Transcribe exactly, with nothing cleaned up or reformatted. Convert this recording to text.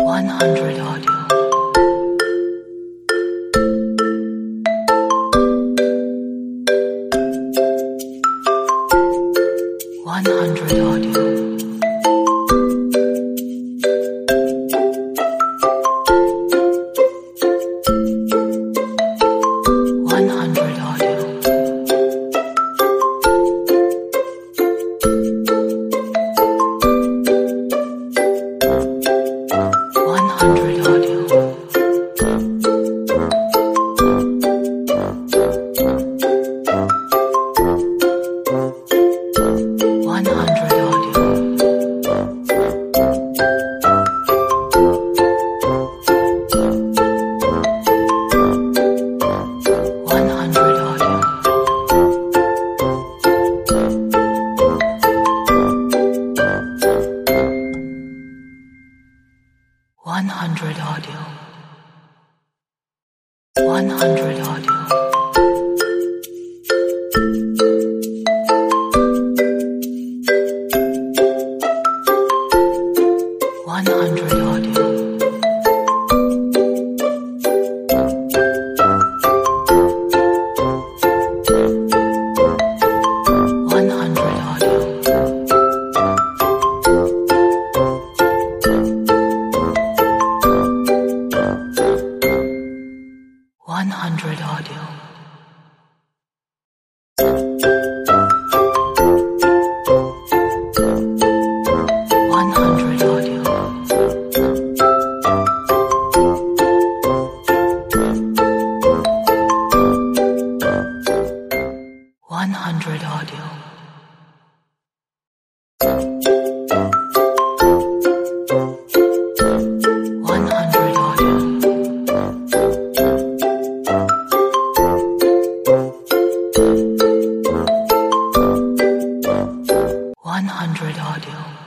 one hundred audio. one hundred audio. one hundred audio. one hundred audio. one hundred audio. one hundred audio. one hundred audio. one hundred audio. one hundred audio. one hundred audio. one hundred audio. one hundred audio. one hundred audio. one hundred audio. one hundred audio.